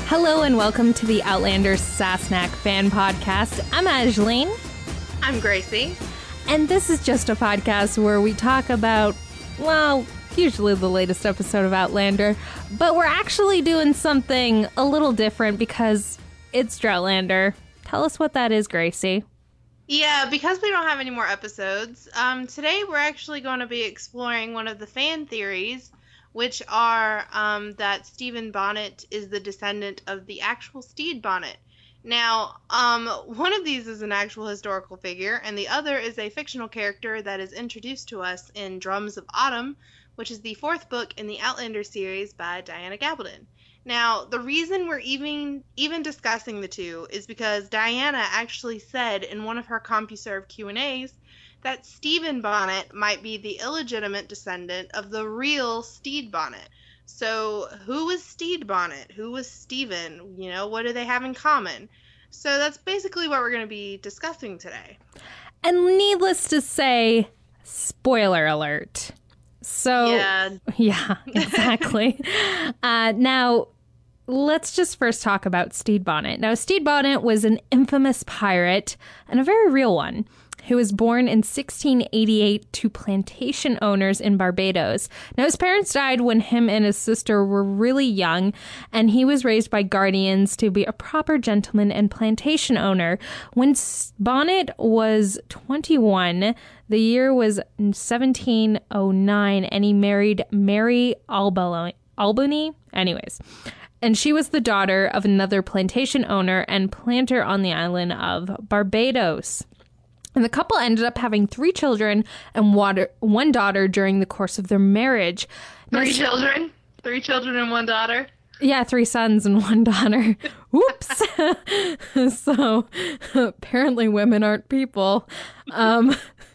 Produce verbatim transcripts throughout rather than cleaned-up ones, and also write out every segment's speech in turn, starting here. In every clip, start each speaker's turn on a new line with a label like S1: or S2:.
S1: Hello and welcome to the Outlander Sassenach fan podcast. I'm Aisling.
S2: I'm Gracie.
S1: And this is just a podcast where we talk about, well, usually the latest episode of Outlander, but we're actually doing something a little different because it's Droughtlander. Tell us what that is, Gracie.
S2: Yeah, because we don't have any more episodes, um, today we're actually going to be exploring one of the fan theories, which are um, that Stephen Bonnet is the descendant of the actual Stede Bonnet. Now, um, one of these is an actual historical figure, and the other is a fictional character that is introduced to us in Drums of Autumn, which is the fourth book in the Outlander series by Diana Gabaldon. Now, the reason we're even even discussing the two is because Diana actually said in one of her CompuServe Q and A's that Stephen Bonnet might be the illegitimate descendant of the real Stede Bonnet. So, who was Stede Bonnet? Who was Stephen? You know, what do they have in common? So that's basically what we're going to be discussing today.
S1: And needless to say, spoiler alert. So,
S2: yeah,
S1: yeah exactly. uh, now, let's just first talk about Stede Bonnet. Now, Stede Bonnet was an infamous pirate, and a very real one, who was born in sixteen eighty-eight to plantation owners in Barbados. Now, his parents died when him and his sister were really young, and he was raised by guardians to be a proper gentleman and plantation owner. When Bonnet was twenty-one, the year was seventeen oh nine, and he married Mary Albany. Albany? Anyways. And she was the daughter of another plantation owner and planter on the island of Barbados. And the couple ended up having three children and water, one daughter during the course of their marriage.
S2: Three now, children? Three children and one daughter?
S1: Yeah, three sons and one daughter. Whoops. So, apparently women aren't people. Um...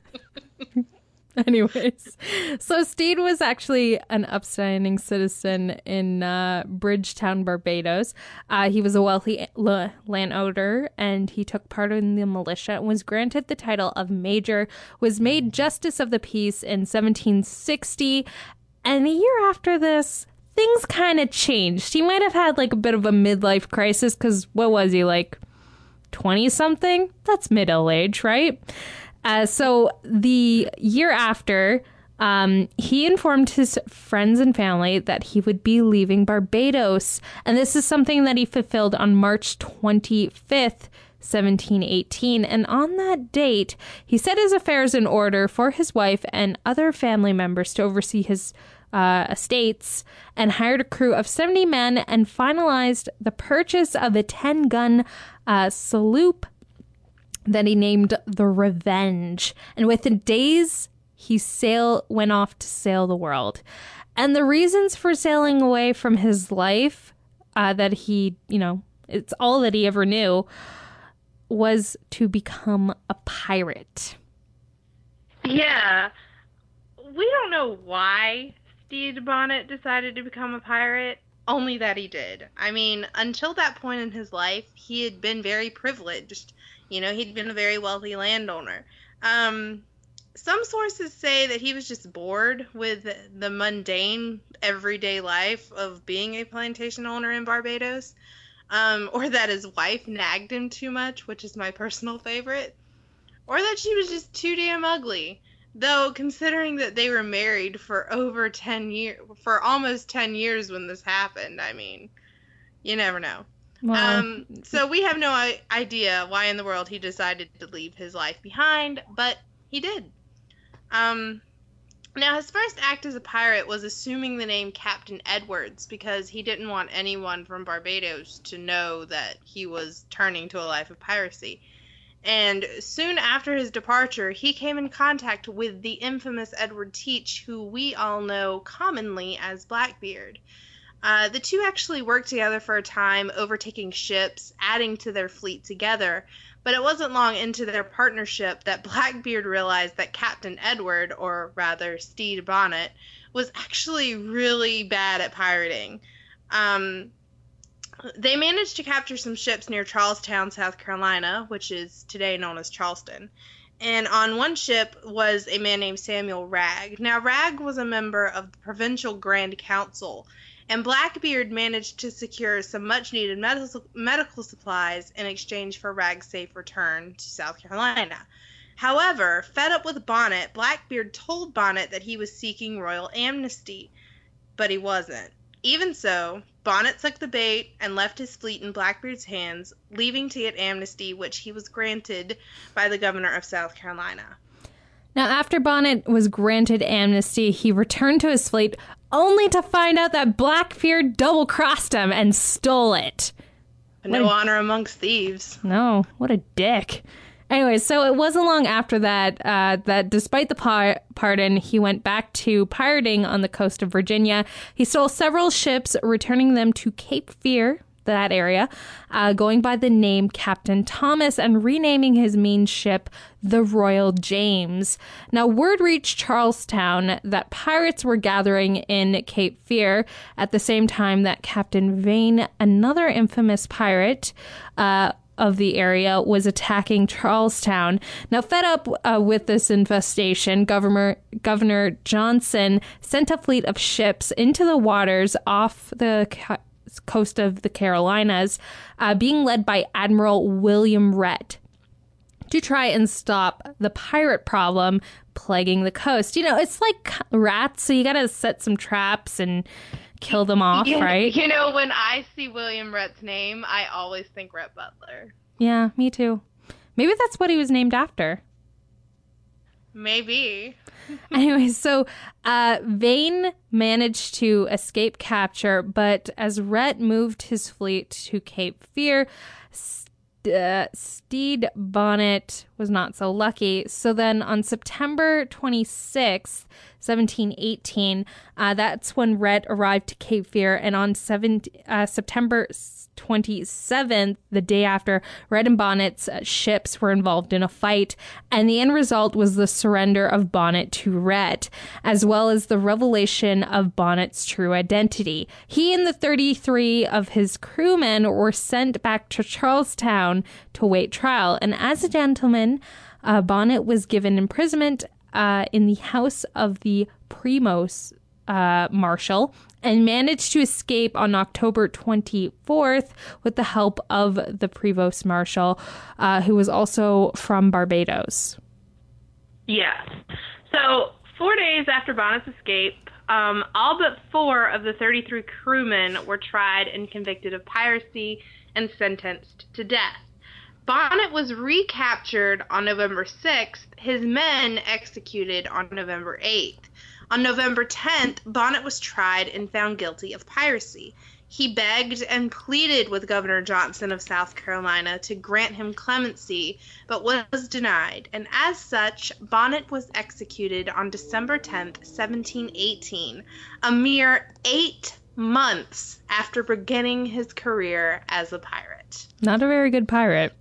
S1: Anyways, so Stede was actually an upstanding citizen in uh, Bridgetown, Barbados. Uh, he was a wealthy l- landowner, and he took part in the militia and was granted the title of Major, was made Justice of the Peace in seventeen sixty, and the year after this, things kind of changed. He might have had like a bit of a midlife crisis, because what was he, like twenty-something? That's middle age, right? Uh, so the year after, um, he informed his friends and family that he would be leaving Barbados. And this is something that he fulfilled on March twenty-fifth, seventeen eighteen. And on that date, he set his affairs in order for his wife and other family members to oversee his uh, estates, and hired a crew of seventy men and finalized the purchase of a ten-gun uh, sloop that he named the Revenge. And within days, he sail went off to sail the world. And the reasons for sailing away from his life, uh, that he, you know, it's all that he ever knew, was to become a pirate.
S2: Yeah. We don't know why Stede Bonnet decided to become a pirate, only that he did. I mean, until that point in his life, he had been very privileged. You know, he'd been a very wealthy landowner. Um, some sources say that he was just bored with the mundane, everyday life of being a plantation owner in Barbados, um, or that his wife nagged him too much, which is my personal favorite, or that she was just too damn ugly. Though, considering that they were married for over ten years, for almost ten years when this happened, I mean, you never know.
S1: Wow.
S2: Um, so we have no idea why in the world he decided to leave his life behind, but he did. Um, now, his first act as a pirate was assuming the name Captain Edwards because he didn't want anyone from Barbados to know that he was turning to a life of piracy. And soon after his departure, he came in contact with the infamous Edward Teach, who we all know commonly as Blackbeard. Uh, the two actually worked together for a time, overtaking ships, adding to their fleet together, but it wasn't long into their partnership that Blackbeard realized that Captain Edward, or rather Stede Bonnet, was actually really bad at pirating. Um, they managed to capture some ships near Charlestown, South Carolina, which is today known as Charleston. And on one ship was a man named Samuel Wragg. Now, Wragg was a member of the Provincial Grand Council, and Blackbeard managed to secure some much-needed medical, medical supplies in exchange for Ragg's safe return to South Carolina. However, fed up with Bonnet, Blackbeard told Bonnet that he was seeking royal amnesty, but he wasn't. Even so, Bonnet took the bait and left his fleet in Blackbeard's hands, leaving to get amnesty, which he was granted by the governor of South Carolina.
S1: Now, after Bonnet was granted amnesty, he returned to his fleet, only to find out that Blackbeard double-crossed him and stole it.
S2: No what honor amongst thieves.
S1: No, what a dick. Anyway, so it wasn't long after that uh, that despite the par- pardon, he went back to pirating on the coast of Virginia. He stole several ships, returning them to Cape Fear, that area, uh, going by the name Captain Thomas and renaming his main ship the Royal James. Now, word reached Charlestown that pirates were gathering in Cape Fear at the same time that Captain Vane, another infamous pirate, uh, of the area, was attacking Charlestown. Now, fed up uh, with this infestation, Governor Governor Johnson sent a fleet of ships into the waters off the ca- coast of the Carolinas, uh, being led by Admiral William Rhett, to try and stop the pirate problem plaguing the coast. You know, it's like rats, so you gotta set some traps and kill them off,
S2: yeah,
S1: right?
S2: You know, when I see William Rhett's name, I always think Rhett Butler.
S1: Yeah, me too. Maybe that's what he was named after.
S2: Maybe.
S1: Anyway, so uh, Vane managed to escape capture, but as Rhett moved his fleet to Cape Fear, Uh, Stede Bonnet was not so lucky. So then on September twenty-sixth, seventeen eighteen, uh, that's when Rhett arrived to Cape Fear. And on seven, uh, September twenty-seventh, the day after, Rhett and Bonnet's uh, ships were involved in a fight. And the end result was the surrender of Bonnet to Rhett, as well as the revelation of Bonnet's true identity. He and the thirty-three of his crewmen were sent back to Charlestown to await trial. And as a gentleman, uh, Bonnet was given imprisonment uh, in the house of the Provost uh, Marshal and managed to escape on October twenty-fourth with the help of the Provost Marshal, uh, who was also from Barbados.
S2: Yes. So four days after Bonnet's escape, um, all but four of the thirty-three crewmen were tried and convicted of piracy and sentenced to death. Bonnet was recaptured on November sixth, his men executed on November eighth. On November tenth, Bonnet was tried and found guilty of piracy. He begged and pleaded with Governor Johnson of South Carolina to grant him clemency, but was denied, and as such, Bonnet was executed on December tenth, seventeen eighteen, a mere eight months after beginning his career as a pirate.
S1: Not a very good pirate.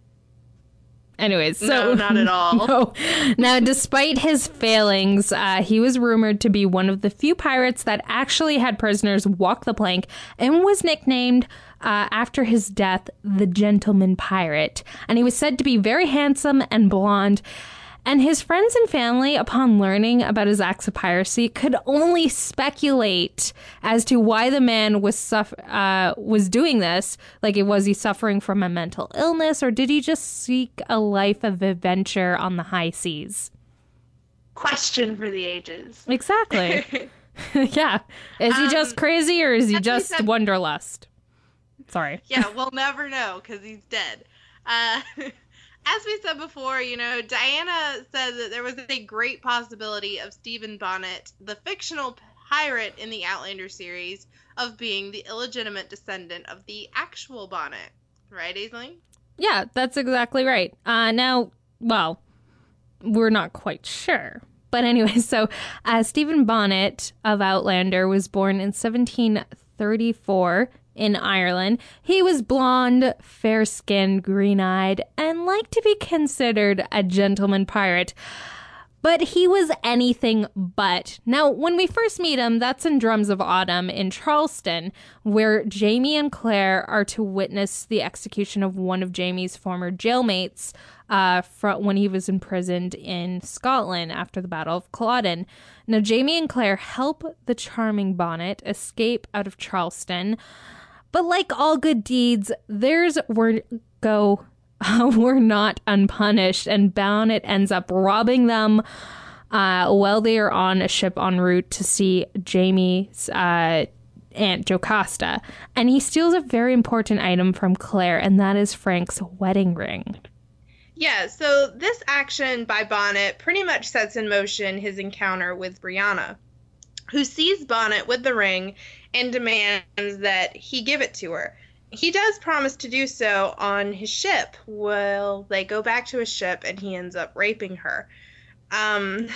S1: Anyways, so...
S2: No, not at all.
S1: No. Now, despite his failings, uh, he was rumored to be one of the few pirates that actually had prisoners walk the plank and was nicknamed, uh, after his death, the Gentleman Pirate. And he was said to be very handsome and blonde. And his friends and family, upon learning about his acts of piracy, could only speculate as to why the man was suff- uh, was doing this. Like, was he suffering from a mental illness, or did he just seek a life of adventure on the high seas?
S2: Question for the ages.
S1: Exactly. Yeah. Is he um, just crazy, or is he just said- wanderlust? Sorry.
S2: Yeah, we'll never know, because he's dead. Uh... As we said before, you know, Diana said that there was a great possibility of Stephen Bonnet, the fictional pirate in the Outlander series, of being the illegitimate descendant of the actual Bonnet. Right, Aisling?
S1: Yeah, that's exactly right. Uh, now, well, we're not quite sure. But anyway, so uh, Stephen Bonnet of Outlander was born in seventeen thirty-four in Ireland. He was blonde, fair-skinned, green-eyed, and liked to be considered a gentleman pirate. But he was anything but. Now, when we first meet him, that's in Drums of Autumn in Charleston, where Jamie and Claire are to witness the execution of one of Jamie's former jailmates uh, from when he was imprisoned in Scotland after the Battle of Culloden. Now, Jamie and Claire help the charming Bonnet escape out of Charleston. But like all good deeds, theirs were go uh, were not unpunished, and Bonnet ends up robbing them uh, while they are on a ship en route to see Jamie's uh, Aunt Jocasta. And he steals a very important item from Claire, and that is Frank's wedding ring.
S2: Yeah, so this action by Bonnet pretty much sets in motion his encounter with Brianna, who sees Bonnet with the ring and demands that he give it to her. He does promise to do so on his ship. Well, they go back to his ship and he ends up raping her. Um,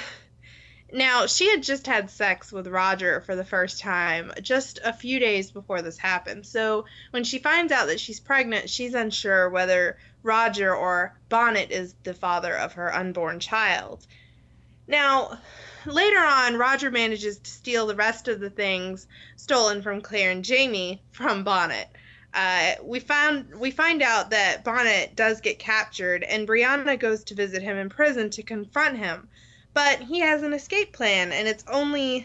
S2: now, she had just had sex with Roger for the first time just a few days before this happened. So when she finds out that she's pregnant, she's unsure whether Roger or Bonnet is the father of her unborn child. Now, later on, Roger manages to steal the rest of the things stolen from Claire and Jamie from Bonnet. Uh, we found we find out that Bonnet does get captured, and Brianna goes to visit him in prison to confront him. But he has an escape plan, and it's only,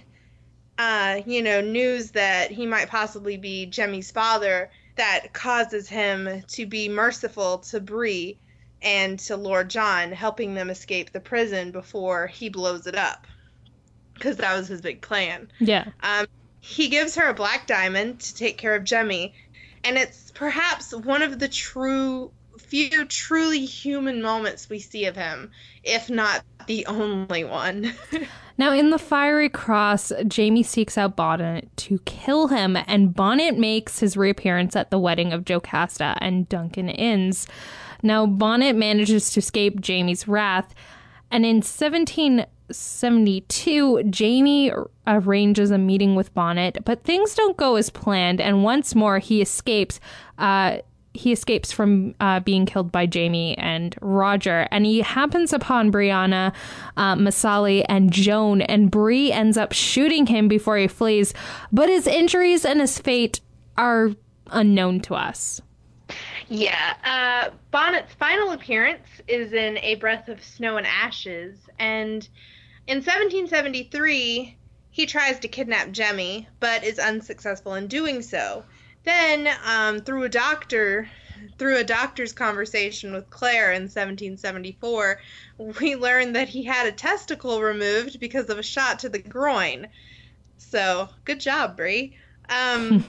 S2: uh, you know, news that he might possibly be Jemmy's father that causes him to be merciful to Bree and to Lord John, helping them escape the prison before he blows it up. Because that was his big plan.
S1: Yeah.
S2: Um, he gives her a black diamond to take care of Jemmy, and it's perhaps one of the true few truly human moments we see of him, if not the only one.
S1: Now, in the Fiery Cross, Jamie seeks out Bonnet to kill him, and Bonnet makes his reappearance at the wedding of Jocasta and Duncan Innes. Now, Bonnet manages to escape Jamie's wrath, and in seventeen seventy-two, Jamie arranges a meeting with Bonnet, but things don't go as planned, and once more he escapes. Uh, he escapes from uh, being killed by Jamie and Roger, and he happens upon Brianna, uh, Masali, and Joan, and Bree ends up shooting him before he flees, but his injuries and his fate are unknown to us.
S2: Yeah, uh, Bonnet's final appearance is in A Breath of Snow and Ashes, and in seventeen seventy-three, he tries to kidnap Jemmy, but is unsuccessful in doing so. Then, um, through a doctor, through a doctor's conversation with Claire in seventeen seventy-four, we learn that he had a testicle removed because of a shot to the groin. So, good job, Bree. Um...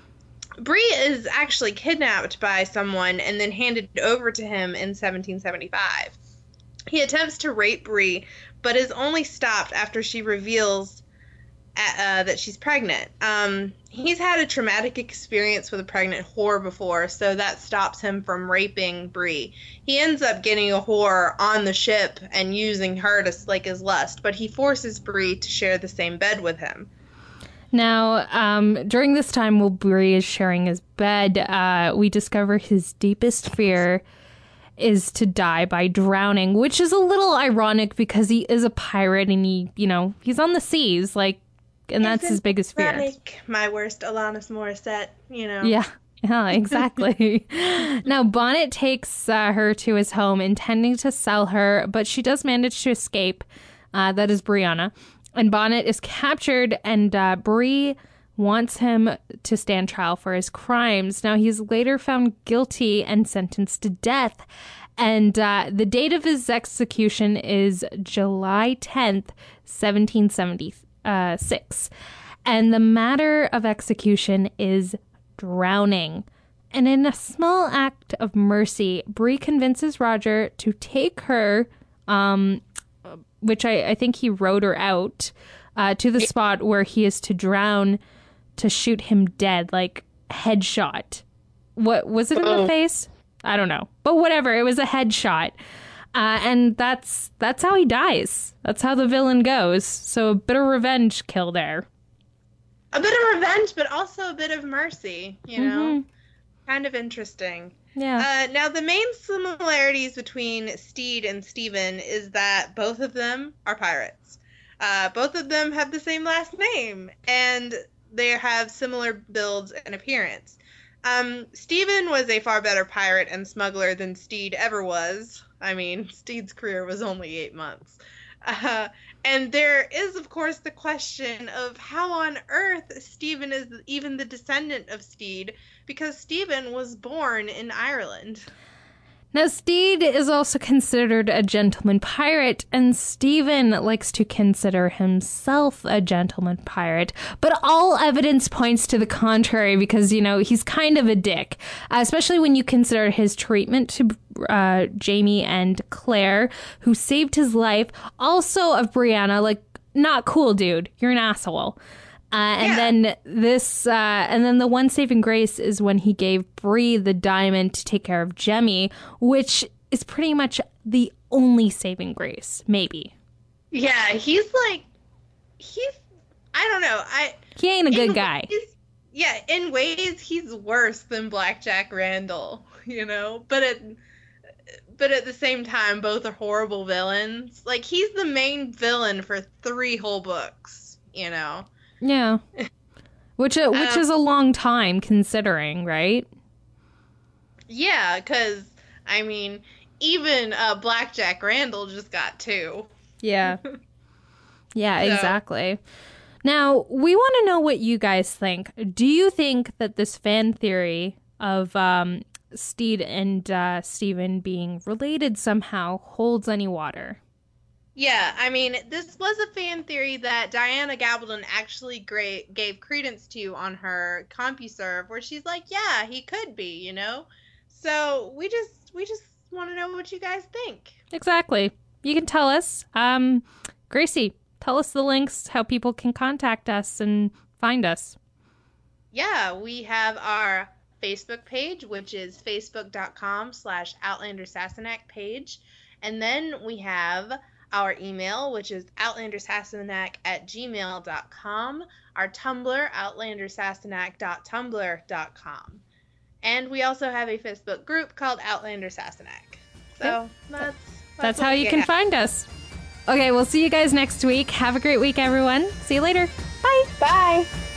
S2: Bree is actually kidnapped by someone and then handed over to him in seventeen seventy-five. He attempts to rape Bree, but is only stopped after she reveals uh, that she's pregnant. Um, he's had a traumatic experience with a pregnant whore before, so that stops him from raping Bree. He ends up getting a whore on the ship and using her to slake his lust, but he forces Bree to share the same bed with him.
S1: Now, um, during this time while Bree is sharing his bed, uh, we discover his deepest fear is to die by drowning, which is a little ironic because he is a pirate and he, you know, he's on the seas, like, and that's his biggest fear.
S2: Like my worst Alanis Morissette, you know.
S1: Yeah, yeah, exactly. Now, Bonnet takes uh, her to his home, intending to sell her, but she does manage to escape. Uh, that is Brianna. And Bonnet is captured, and uh, Bree wants him to stand trial for his crimes. Now, he's later found guilty and sentenced to death. And uh, the date of his execution is July tenth, seventeen seventy-six. And the matter of execution is drowning. And in a small act of mercy, Bree convinces Roger to take her... Um, which I, I think he rowed her out uh, to the spot where he is to drown to shoot him dead, like headshot. What was it in the face? I don't know, but whatever. It was a headshot, uh, and that's that's how he dies. That's how the villain goes. So a bit of revenge kill there.
S2: A bit of revenge, but also a bit of mercy. You know. Kind of interesting.
S1: Yeah.
S2: Uh, now, the main similarities between Steed and Stephen is that both of them are pirates. Uh, both of them have the same last name, and they have similar builds and appearance. Um, Stephen was a far better pirate and smuggler than Steed ever was. I mean, Steed's career was only eight months. Uh, and there is, of course, the question of how on earth Stephen is even the descendant of Steed, because Stephen was born in Ireland.
S1: Now, Steed is also considered a gentleman pirate, and Stephen likes to consider himself a gentleman pirate. But all evidence points to the contrary because, you know, he's kind of a dick, uh, especially when you consider his treatment to uh, Jamie and Claire, who saved his life. Also of Brianna, like, not cool, dude. You're an asshole. Uh, and yeah. then this, uh, and then the one saving grace is when he gave Bree the diamond to take care of Jemmy, which is pretty much the only saving grace, maybe.
S2: Yeah, he's like, he's, I don't know, I.
S1: He ain't a good guy.
S2: Ways, yeah, in ways he's worse than Blackjack Randall, you know, but at, but at the same time, both are horrible villains. Like, he's the main villain for three whole books, you know.
S1: Yeah, which uh, which um, is a long time considering, right?
S2: Yeah, because, I mean, even uh, Blackjack Randall just got two.
S1: Yeah. Yeah, so. Exactly. Now, we want to know what you guys think. Do you think that this fan theory of um, Steed and uh, Stephen being related somehow holds any water?
S2: Yeah, I mean, this was a fan theory that Diana Gabaldon actually gra- gave credence to on her CompuServe, where she's like, yeah, he could be, you know? So we just we just want to know what you guys think.
S1: Exactly. You can tell us. Um, Gracie, tell us the links, how people can contact us and find us.
S2: Yeah, we have our Facebook page, which is facebook.com slash Outlander Sassenach page. And then we have our email, which is outlandersassenach at gmail dot com, our Tumblr, outlandersassenach dot tumblr dot com. And we also have a Facebook group called Outlander Sassenach. So
S1: yep.
S2: that's, that's,
S1: that's how you can at. find us. Okay, we'll see you guys next week. Have a great week, everyone. See you later. Bye.
S2: Bye.